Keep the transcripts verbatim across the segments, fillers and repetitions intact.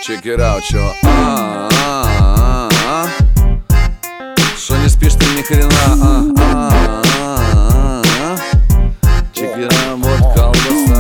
Check it out, чё. А-а-а-а. Шо не спишь ты ни хрена? А-а-а-а. Check it out, вот колбаса.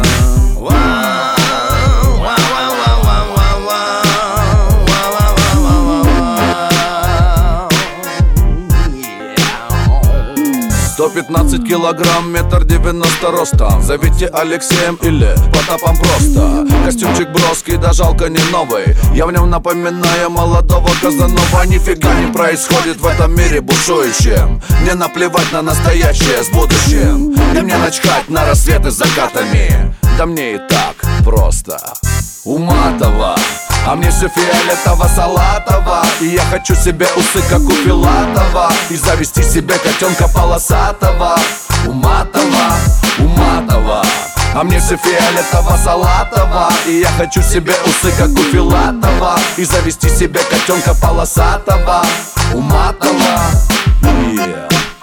сто пятнадцать килограмм, метр девяносто ростом. Зовите Алексеем или Потапом просто. Костюмчик броский, да жалко не новый. Я в нем напоминаю молодого Казанова. Нифига не происходит в этом мире бушующем. Мне наплевать на настоящее с будущим. И мне начхать на рассветы с закатами. Да мне и так просто уматово. А мне все фиолетово-салатово. И я хочу себе усы, как у Филатова. И завести себе котенка полосатого. Уматово, уматово. А мне все фиолетово-салатово. И я хочу себе усы, как у Филатова. И завести себе котенка полосатого. Уматово, yeah.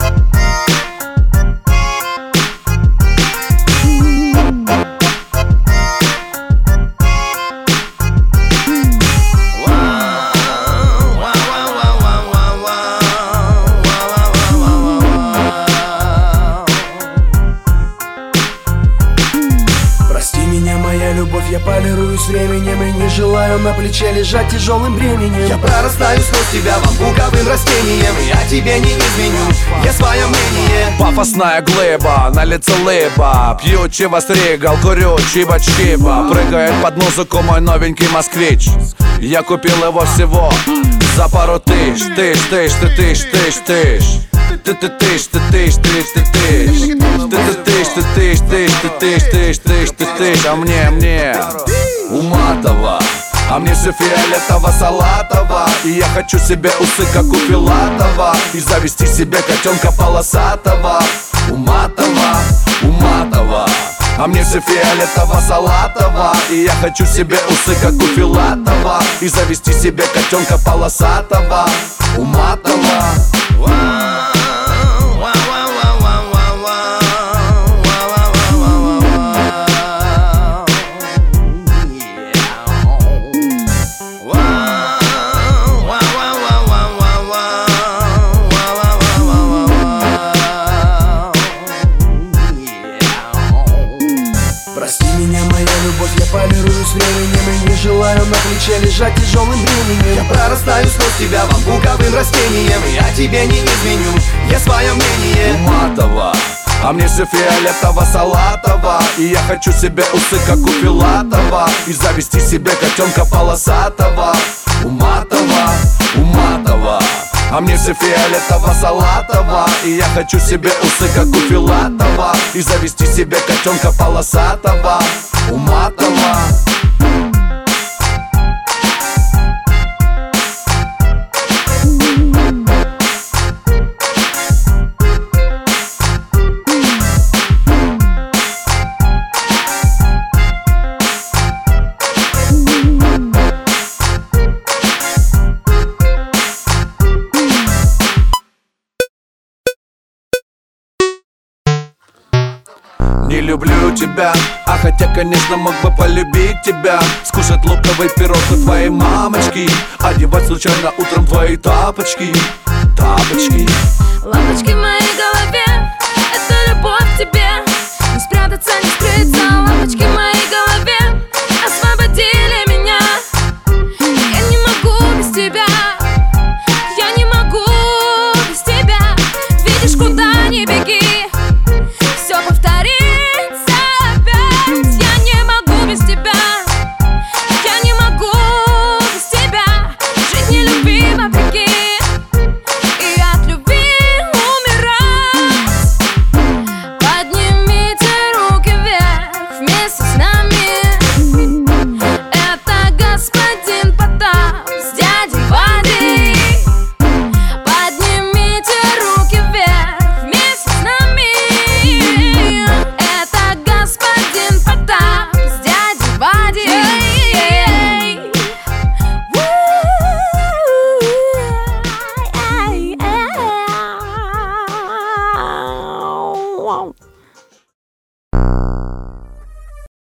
Любовь, я полируюсь временем и не желаю на плече лежать тяжелым бременем. Я прорастаю сквозь тебя бамбуковым растением. Я тебе не изменю, я свое мнение. Пафосная глыба, на лице лыба. Пью чивас ригал, курю чиба-чиба. Прыгает под музыку мой новенький москвич. Я купил его всего за пару тысяч. Тысяч, тысяч, тысяч, тысяч, тысяч. Ты ты тысяч, ты тысяч, тысяч, ты тысяч. Ты ты тысяч, ты тысяч, тысяч, ты тысяч, тысяч, тысяч, ты тысяч. А мне, мне уматово. А мне все фиолетово-салатово. И я хочу себе усы, как у Филатова. И завести себе котенка полосатого. Уматово, уматово. А мне все фиолетово-салатово. И я хочу себе усы, как у Филатова. И завести себе котенка полосатого. Уматово. Прости меня, моя любовь, я полируюсь временем и не желаю на плече лежать тяжелым бременем. Я прорастаю сквозь тебя бамбуковым растением. Я тебе не изменю, я свое мнение. Уматово. А мне все фиолетово-салатово. И я хочу себе усы, как у Филатова. И завести себе котенка полосатого. Уматово, уматово. А мне все фиолетово-салатово. И я хочу себе усы, как у Филатова. И завести себе котенка полосатого. Уматово. Не люблю тебя, а хотя, конечно, мог бы полюбить тебя. Скушать луковый пирог у твоей мамочки. Одевать случайно утром твои тапочки. Тапочки. Лампочки в моей голове, это любовь к тебе. Не спрятаться, не скрыться. Лампочки в моей голове освободили меня. Я не могу без тебя. Я не могу без тебя. Видишь, куда не беги, все повторится опять. Я не могу без тебя. Я не могу без тебя. Жить не любви вопреки. И от любви умирать. Поднимите руки вверх вместе с нами. Это господин Потап с дядей Вадей. Поднимите руки вверх вместе с нами. Это господин Потап с дядей Вадей. Wow.